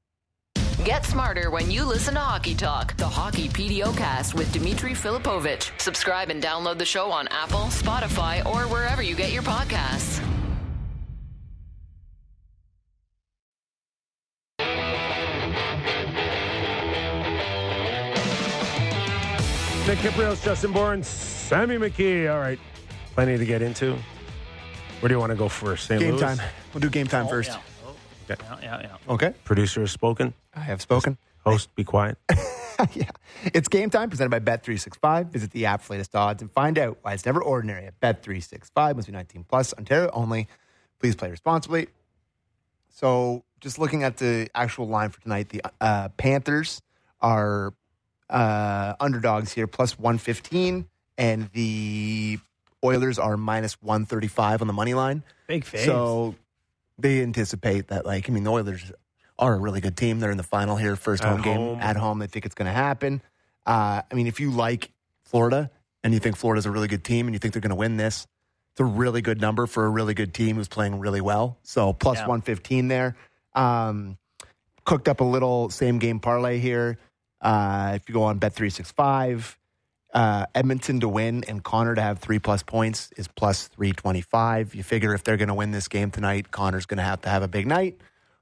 Get smarter when you listen to Hockey Talk, the Hockey P D O cast with Dmitry Filipovich. Subscribe and download the show on Apple, Spotify, or wherever you get your podcasts. Nick Kiprios, Justin Bourne, Sammy McKee. All right, plenty to get into. Where do you want to go first? Saint game Louis? time. We'll do game time first. Yeah. Oh, Okay. yeah, yeah, yeah. Okay, Producer has spoken. I have spoken. Host, be quiet. Yeah, it's game time presented by Bet three sixty-five. Visit the app for latest odds and find out why it's never ordinary at Bet three sixty-five. Must be nineteen plus, Ontario only. Please play responsibly. So, just looking at the actual line for tonight, the uh, Panthers are uh, underdogs here, plus one fifteen, and the Oilers are minus one thirty-five on the money line. Big face. So they anticipate that, like, I mean, the Oilers are a really good team. They're in the final here, first At home game home. at home. They think it's going to happen. Uh, I mean, if you like Florida and you think Florida's a really good team and you think they're going to win this, it's a really good number for a really good team who's playing really well. So plus Yeah. one fifteen there. Um, cooked up a little same game parlay here. Uh, if you go on Bet three sixty-five, uh, Edmonton to win and Connor to have three plus points is plus three twenty-five. You figure if they're going to win this game tonight, Connor's going to have to have a big night.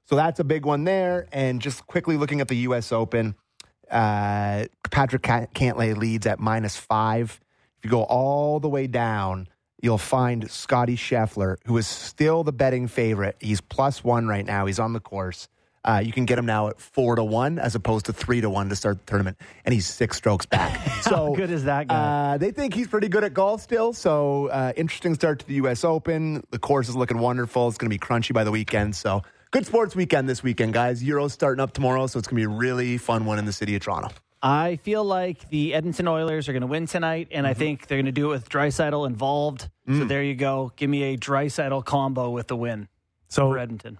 So that's a big one there. And just quickly looking at the U S Open, uh, Patrick Cantlay leads at minus five. If you go all the way down, you'll find Scotty Scheffler, who is still the betting favorite. He's plus one right now. He's on the course. Uh, you can get him now at four to one as opposed to three to one to start the tournament, and he's six strokes back. So How good is that guy? Uh, they think he's pretty good at golf still. So uh, interesting start to the U S Open. The course is looking wonderful. It's going to be crunchy by the weekend. So good sports weekend this weekend, guys. Euro's starting up tomorrow, so it's going to be a really fun one in the city of Toronto. I feel like the Edmonton Oilers are going to win tonight, and mm-hmm. I think they're going to do it with Draisaitl involved. Mm. So there you go. Give me a Draisaitl combo with the win so, for Edmonton.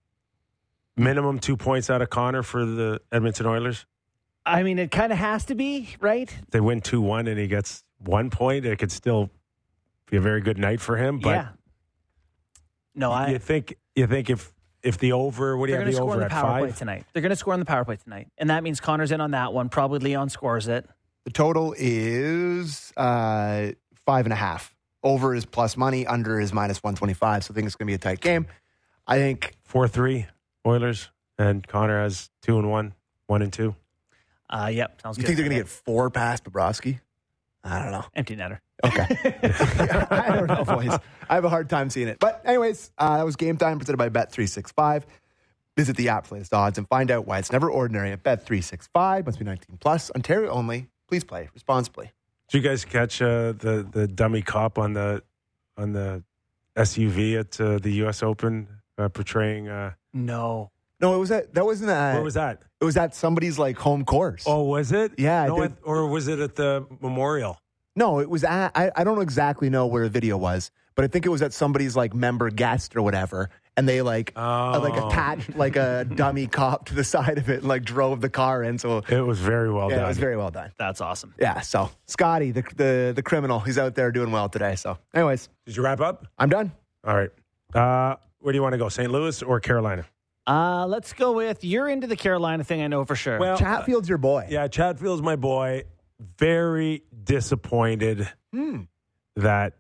Minimum two points out of Connor for the Edmonton Oilers? I mean, it kind of has to be, right? If they win two one and he gets one point, it could still be a very good night for him. But yeah. No, I... You think, you think if... If the over, what do you have the over at five? They're going to score on the power play tonight. They're going to score on the power play tonight. And that means Connor's in on that one. Probably Leon scores it. The total is uh, five and a half. Over is plus money. Under is minus one twenty-five. So I think it's going to be a tight game. I think... four three Oilers. And Connor has two and one. One and two. Uh, yep. Sounds you good. You think they're going to get four past Bobrovsky? I don't know. Empty netter. Okay. I don't know, boys. I have a hard time seeing it. But anyways, uh, that was Game Time presented by Bet three sixty-five. Visit the app for latest odds and find out why it's never ordinary at Bet three sixty-five. Must be nineteen plus. Ontario only. Please play responsibly. Did you guys catch uh, the the dummy cop on the on the S U V at uh, the U S Open uh, portraying? Uh... No. No, it was at, that wasn't at... Where was that? It was at somebody's like home course. Oh, was it? Yeah. No, I, or was it at the memorial? No, it was at, I, I don't exactly know where the video was, but I think it was at somebody's like member guest or whatever. And they like, oh. uh, like attached like a dummy cop to the side of it and like drove the car in. So it was very well yeah, done. It was very well done. That's awesome. Yeah. So Scotty, the, the, the criminal, he's out there doing well today. So anyways. Did you wrap up? I'm done. All right. Uh, where do you want to go? Saint Louis or Carolina? Uh, let's go with, you're into the Carolina thing, I know for sure. Well, Chatfield's your boy. Yeah, Chatfield's my boy. Very disappointed hmm. that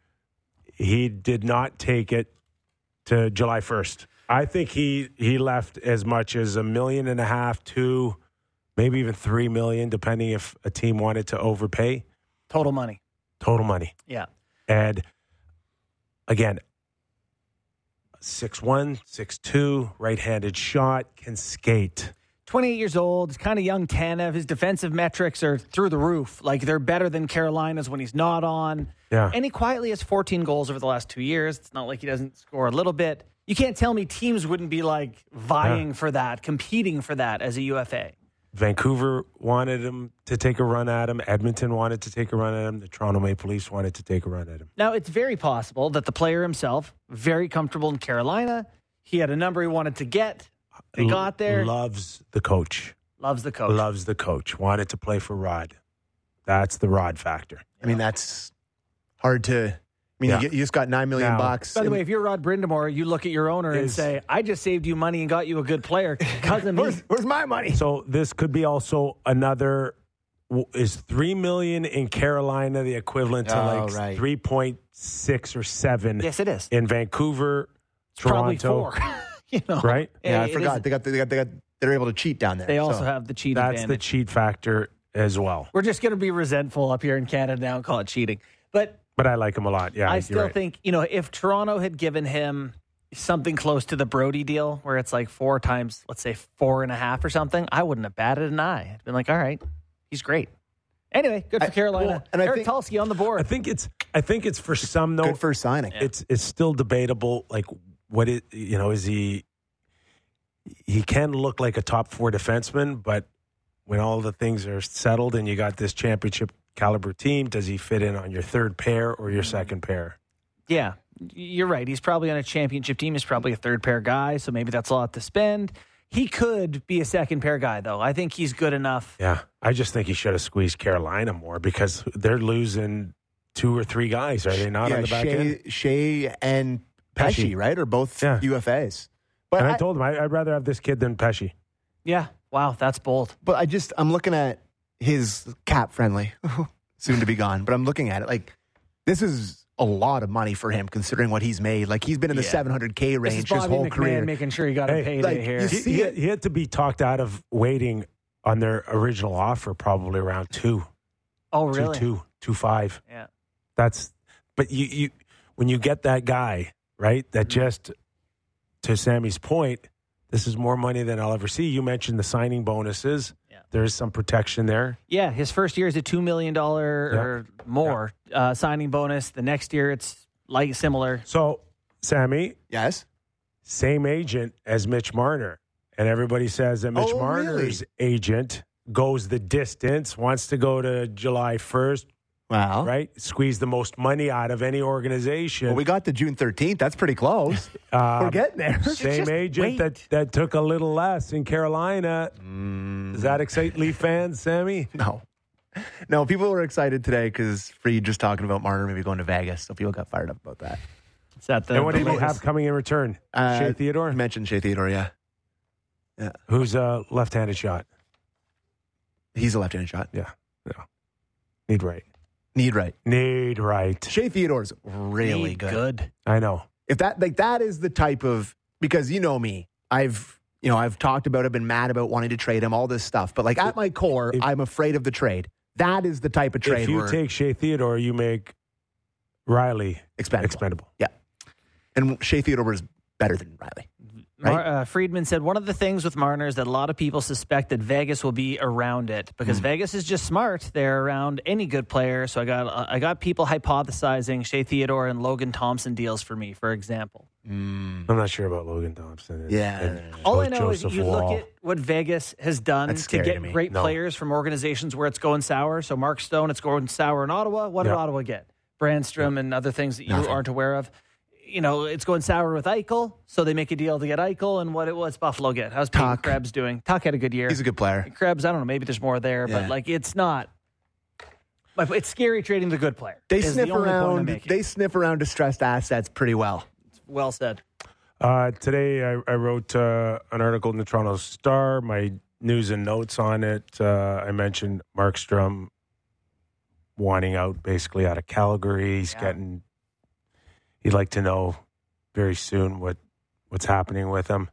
he did not take it to July first. I think he, he left as much as a million and a half, two, maybe even three million, depending if a team wanted to overpay. Total money. Total money. Yeah. And again, six one, six two, right-handed shot, can skate. twenty-eight years old, kind of young Tanev. His defensive metrics are through the roof. Like, they're better than Carolina's when he's not on. Yeah. And he quietly has fourteen goals over the last two years. It's not like he doesn't score a little bit. You can't tell me teams wouldn't be, like, vying yeah. for that, competing for that as a U F A. Vancouver wanted him to take a run at him. Edmonton wanted to take a run at him. The Toronto Maple Leafs wanted to take a run at him. Now, it's very possible that the player himself, very comfortable in Carolina, he had a number he wanted to get. They got there. Loves the coach. Loves the coach. Loves the coach. Wanted to play for Rod. That's the Rod factor. I mean, that's hard to... I mean, yeah. you, get, you just got nine million now, bucks. By the way, if you're Rod Brindamore, you look at your owner is, and say, I just saved you money and got you a good player. Cousin, where's, where's my money? So this could be also another, is three million in Carolina the equivalent to oh, like right. three point six or seven? Yes, it is. In Vancouver, it's Toronto. Probably four. You know? Right? Yeah, it, I forgot. They got, they got, they got, they're able to cheat down there. They also so. have the cheat That's advantage. the cheat factor as well. We're just going to be resentful up here in Canada now and call it cheating. But But I like him a lot. Yeah, I you're still right. think, you know, if Toronto had given him something close to the Brody deal, where it's like four times, let's say four and a half or something, I wouldn't have batted an eye. I'd been like, all right, he's great. Anyway, good for I, Carolina. well, and I Eric think, Tulsky on the board. I think it's. I think it's for some though. Good first signing. It's it's still debatable. Like what it you know is he. He can look like a top four defenseman, but when all the things are settled and you got this championship caliber team, does he fit in on your third pair or your second pair? Yeah, you're right. He's probably on a championship team. He's probably a third pair guy, so maybe that's a lot to spend. He could be a second pair guy, though. I think he's good enough. Yeah, I just think he should have squeezed Carolina more because they're losing two or three guys, are they not, yeah, on the back Shea, end? Shea and Pesci, Pesci. right? Or both Yeah. U F As. But And I, I told him I, I'd rather have this kid than Pesci. Yeah. Wow, that's bold. But I just, I'm looking at his cap friendly, soon to be gone, but I'm looking at it like this is a lot of money for him considering what he's made. Like he's been in the Yeah. seven hundred K This is range his Bobby whole McMahon career. making sure he got a Hey, payday like, here. you He, see he, it? he had to be talked out of waiting on their original offer, probably around two, Oh, really? two, two, two five. Yeah. That's, but you, you, when you get that guy, right, that Mm-hmm. just, to Sammy's point, this is more money than I'll ever see. You mentioned the signing bonuses. Yeah. There's some protection there. Yeah, his first year is a two million dollars or more uh, signing bonus. The next year, it's like similar. So, Sammy, Yes. same agent as Mitch Marner. And everybody says that Mitch Oh, Marner's agent goes the distance, wants to go to July first, Wow. right? Squeeze the most money out of any organization. Well, we got to June thirteenth. That's pretty close. Um, We're getting there. Same Just agent wait. that, that took a little less in Carolina. Does that excite Leaf fans, Sammy? No. No, people were excited today because Freed just talking about Marner maybe going to Vegas. So people got fired up about that. Is that the, And what the do they latest? have coming in return? Uh, Shea Theodore, You mentioned Shea Theodore, yeah. Yeah. who's a left-handed shot. He's a left-handed shot. Yeah, no. Need right. Need right. Need right. Shea Theodore's really Need good. good. I know. If that like that is the type of because you know me, I've you know I've talked about it, been mad about wanting to trade him, all this stuff. But like at my core, if- I'm afraid of the trade. That is the type of trade If you where take Shea Theodore, you make Riley expendable. expendable. Yeah, and Shea Theodore is better than Riley. Right? Mar- uh, Friedman said one of the things with Marner is that a lot of people suspect that Vegas will be around it because Hmm. Vegas is just smart. They're around any good player. So I got uh, I got people hypothesizing Shea Theodore and Logan Thompson deals for me, for example. I'm not sure about Logan Thompson. And, Yeah. and All I Jo- know is Joseph you Wall. look at what Vegas has done That's to scary get to me. great No. players from organizations where it's going sour. So Mark Stone, it's going sour in Ottawa. What did Yeah. Ottawa get? Brandstrom and other things that you Nothing. aren't aware of. You know, it's going sour with Eichel, so they make a deal to get Eichel. And what it was Buffalo get? How's Peyton Tuck. Krebs doing? Tuck had a good year. He's a good player. Krebs, I don't know. Maybe there's more there, Yeah. but like it's not. But it's scary trading the good player. They is sniff the only point I'm around. making. They sniff around distressed assets pretty well. Well said. Uh, today, I, I wrote uh, an article in the Toronto Star, my news and notes on it. Uh, I mentioned Markstrom wanting out, basically out of Calgary. He's Yeah. getting, he'd like to know very soon what what's happening with him.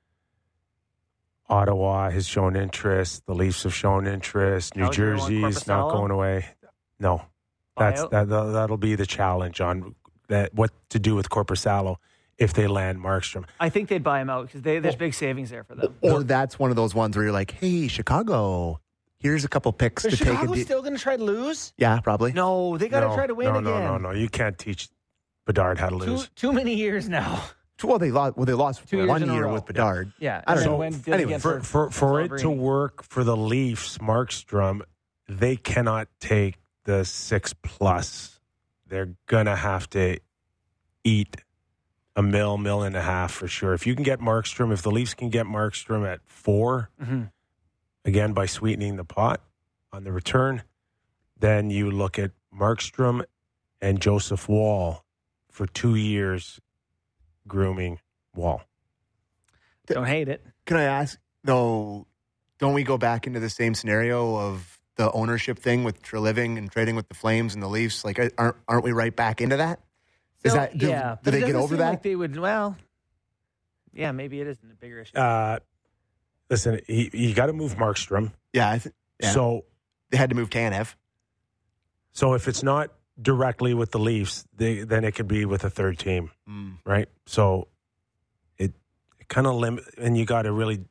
Ottawa has shown interest. The Leafs have shown interest. New Calgary want Jersey's not Korpisalo? going away. No, that's Buyout? that. That'll be the challenge on that. What to do with Korpisalo if they land Markstrom? I think they'd buy him out because there's big savings there for them. Or that's one of those ones where you're like, hey, Chicago, here's a couple picks Is to take a Chicago de- still going to try to lose? Yeah, probably. No, they got to no, try to win no, again. No, no, no. You can't teach Bedard how to Too, lose. too many years now. Well, they lost. Well, they lost Two years one in a year row. with Bedard. Yeah. I don't and then know. when did Anyway, again For for for it to Celebrini. work for the Leafs, Markstrom, they cannot take the six plus. They're gonna have to eat a mil, mil and a half for sure. If you can get Markstrom, if the Leafs can get Markstrom at four, Mhm. again by sweetening the pot on the return, then you look at Markstrom and Joseph Wall for two years grooming Wall. Don't hate it. Can I ask though? Don't we go back into the same scenario of the ownership thing with Treliving and trading with the Flames and the Leafs? Like, aren't aren't we right back into that? Is So, that do, yeah. do but it they get doesn't over seem that? Like they would. Well, yeah, maybe it isn't a bigger issue. Uh, listen, he, you got to move Markstrom. yeah, I th- yeah. So, they had to move Tanev. so if it's not directly with the Leafs, they, then it could be with a third team, Mm. right? So it, it kind of limit, and you got a really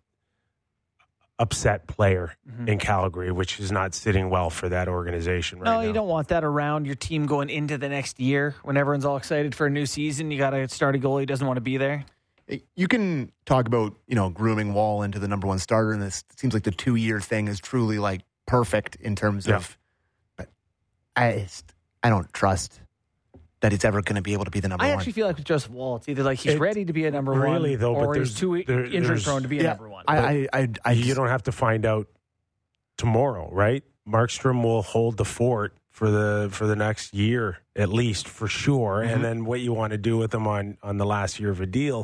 upset player Mhm. in Calgary, which is not sitting well for that organization right no, now. you don't want that around your team going into the next year when everyone's all excited for a new season. You got to start a goalie who doesn't want to be there. You can talk about you know grooming Wall into the number one starter, and this it seems like the two year thing is truly like perfect in terms Yeah. of. But I just, I don't trust that it's ever going to be able to be the number I one. actually feel like with Joseph Wall, it's either like he's It- ready to be a number really, one, though, but or he's there's- too there- injury there's- prone to be a yeah, number one. I, I, I, I you don't have to find out tomorrow, right? Markstrom will hold the fort for the for the next year at least, for sure. Mm-hmm. And then what you want to do with him on on the last year of a deal,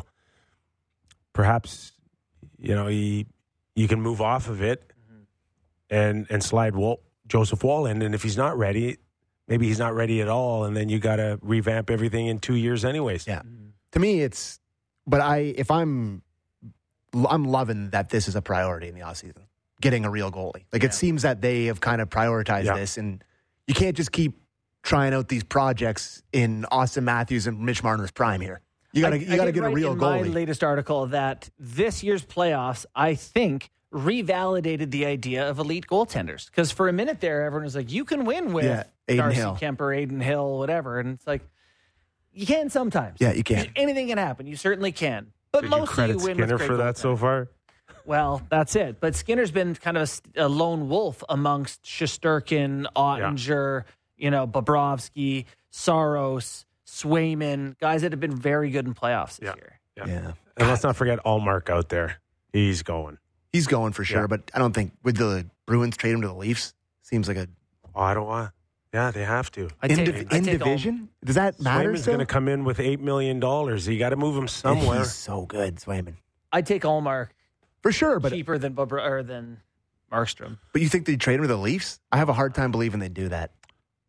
perhaps you know he, you can move off of it Mm-hmm. and and slide Wall, Joseph Wall in, and if he's not ready, maybe he's not ready at all, and then you got to revamp everything in two years anyways. Yeah. To me, it's, but I, if I'm, I'm loving that this is a priority in the offseason, getting a real goalie. Like Yeah. it seems that they have kind of prioritized Yeah. this, and you can't just keep trying out these projects in Austin Matthews and Mitch Marner's prime here. You got to, I- you I got to did get a write real in my goalie. latest article that this year's playoffs, I think, revalidated the idea of elite goaltenders. Because for a minute there, everyone was like, you can win with Yeah, Aiden Darcy Hill. Kemper, Aiden Hill, whatever. And it's like, you can sometimes. Yeah, you can. Anything can happen. You certainly can. But Did you mostly credit you win Skinner with great for that so goaltenders. far? Well, that's it. But Skinner's been kind of a st- a, lone wolf amongst Shesterkin, Ottinger, you know, Bobrovsky, Saros, Swayman, guys that have been very good in playoffs this Yeah. year. Yeah. Yeah. And let's not forget Allmark out there. He's going. He's going for sure, Yeah. but I don't think with the Bruins trade him to the Leafs, seems like a Ottawa. Yeah, they have to. I in, take- div- I in take all- division. Does that matter? Swayman's still? going to come in with eight million dollars. You got to move him somewhere. He's so good, Swayman, I'd take Allmark for sure. But cheaper than Bobr- or than Markstrom. but you think they'd trade him to the Leafs? I have a hard time believing they'd do that.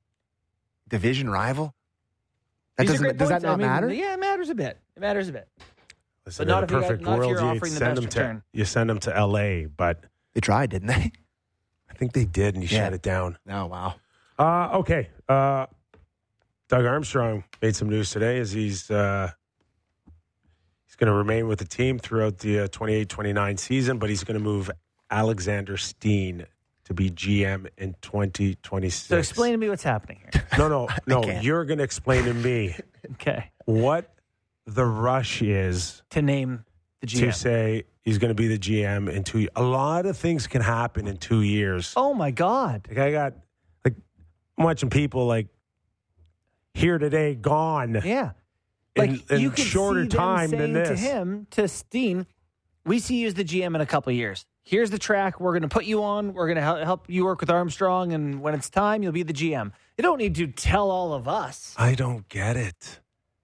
Division rival. That These are doesn't. great Does that points. not I mean, matter? Yeah, it matters a bit. It matters a bit. Listen, But not in if a you got- perfect not if world, you're you'd offering the send best him to return. you send him to L A, but They tried, didn't they? I think they did, and you Yeah. shut it down. Oh wow. Uh, okay. Uh, Doug Armstrong made some news today as he's uh, he's going to remain with the team throughout the uh, twenty-eight twenty-nine season, but he's going to move Alexander Steen to be G M in twenty twenty-six. So explain to me what's happening here. No, no, no. can't. You're going to explain to me Okay. what the rush is To name the G M. to say he's going to be the G M in two years. A lot of things can happen in two years. Oh my God. Like I got, like, I'm watching people like here today, gone. Yeah. In, Like in you could shorter see them time saying than this. to him, to Steen, we see you as the G M in a couple of years. Here's the track we're going to put you on. We're going to help, help you work with Armstrong, and when it's time, you'll be the G M. You don't need to tell all of us. I don't get it.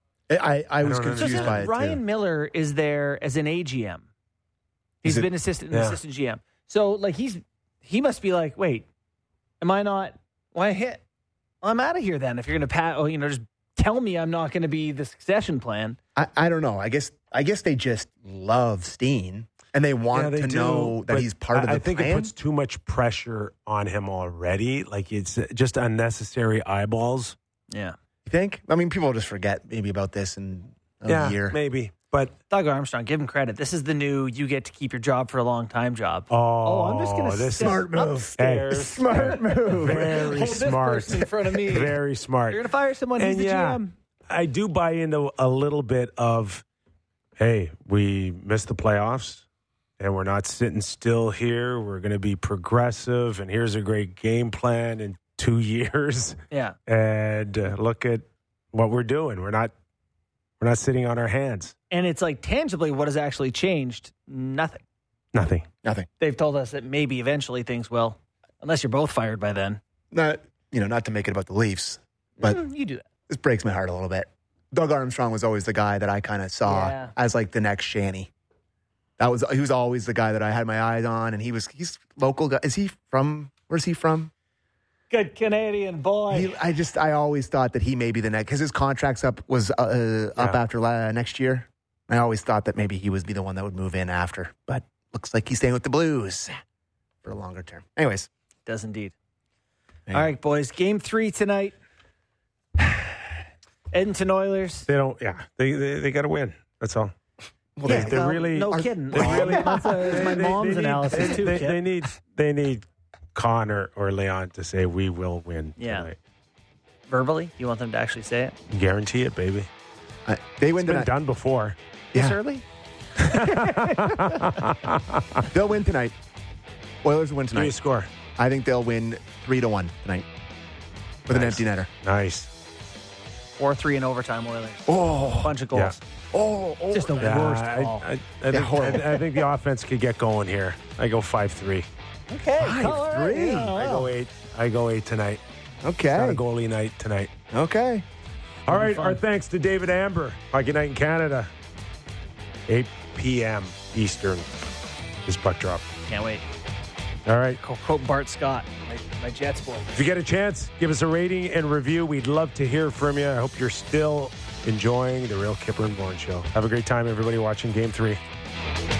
I I was don't confused So by it Ryan too. Miller is there as an A G M. He's Is it- been assistant, an Yeah. assistant G M. So like he's he must be like, wait, am I not? Why hit? Well, I'm out of here then. If you're going to pat, oh, you know, just tell me I'm not going to be the succession plan. I, I don't know. I guess I guess they just love Steen and they want Yeah, they to do, know that but he's part of I, the I think plan. it puts too much pressure on him already. Like it's just unnecessary eyeballs. Yeah. You think? I mean, people will just forget maybe about this in a yeah, year. maybe. But Doug Armstrong, give him credit. This is the new you get to keep your job for a long time job. oh, I'm just going to this step smart move. upstairs. Smart move. very Hold this smart. person in front of me. Very smart. You're going to fire someone. He's And the yeah, G M. I do buy into a little bit of, hey, we missed the playoffs and we're not sitting still here. We're going to be progressive, and here's a great game plan in two years. Yeah. And uh, look at what we're doing. We're not we're not sitting on our hands. And it's like tangibly what has actually changed? Nothing. Nothing. Nothing. They've told us that maybe eventually things will, unless you're both fired by then. Not you know, not to make it about the Leafs, but Mm, you do that. this breaks my heart a little bit. Doug Armstrong was always the guy that I kind of saw Yeah. as like the next Shanny. That was he was always the guy that I had my eyes on, and he was he's local guy. Is he from? Where's he from? Good Canadian boy. He, I just I always thought that he may be the next because his contract's up was uh, uh, up Yeah. after la- next year. I always thought that maybe he would be the one that would move in after, but looks like he's staying with the Blues for a longer term. Anyways, Does indeed. Yeah. All right, boys. Game three tonight. Edmonton Oilers. They don't. Yeah, they they, they got to win. That's all. well, they- they, they're really- No are- kidding. they really- That's, a, that's my They- mom's they need- analysis, they, too, They, kid. they need they need Connor or Leon to say we will win. Yeah. tonight. Verbally? You want them to actually say it? Guarantee it, baby. uh, they win It's been tonight. done before. This Yeah. early? They'll win tonight. Oilers will win Give me a tonight. score. I think they'll win three to one tonight with an Nice. empty netter. Nice. four three in overtime Oilers. Oh, Bunch of goals. oh, oh. Just the Yeah, worst I, call. I, I, think, horrible. I, I think the offense could get going here. I go five three. Okay. Five, all right. three. Yeah, I well. go eight. I go eight tonight. Not a Okay. goalie night tonight. Okay. All right. fun. Our thanks to David Amber. Hockey Night in Canada. eight p.m. Eastern is puck drop. Can't wait. All right. Quote Bart Scott. Night, my Jets boy. If you get a chance, give us a rating and review. We'd love to hear from you. I hope you're still enjoying the Real Kipper and Bourne Show. Have a great time, everybody, watching Game three.